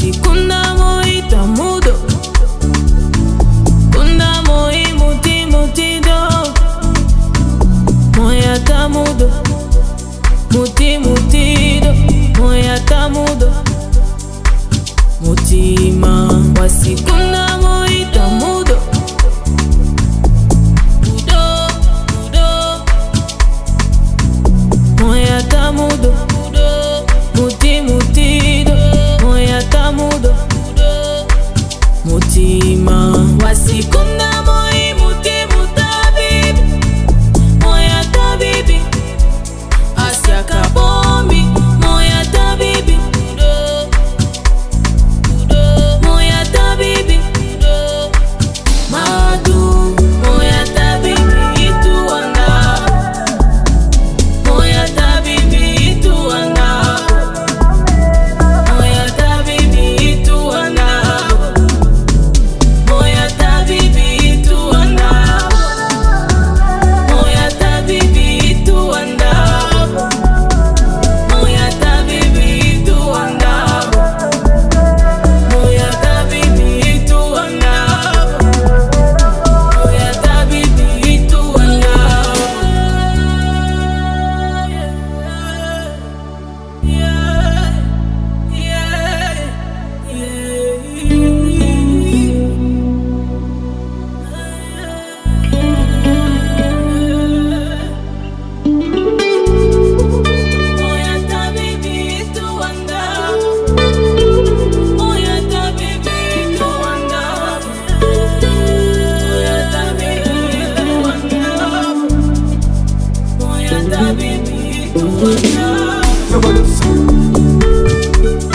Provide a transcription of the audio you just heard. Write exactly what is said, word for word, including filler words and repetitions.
wasikunda moita mudo kunda moi muti mutido moya tamudo muti mutido moya tamudo mutima wasikunda moita mudo mudo mudo moya tamudo mudo muti mutido moya tamudo mudo mutima wasikunda moi muti mutabibi moya tabibi Asia kabombi moya tabibi mudo mudo moya tabibi mudo madu moya tabibi ituanga moya tabibi ituanga moya tabibi ituanga moya tabibi ituanga moya tabibi ituanga moya tabibi ituanga moya tabibi ituanga moya tabibi ituanga yeah yeah moya tabibi ituanga moya tabibi ituanga moya tabibi ituanga moya tabibi ituanga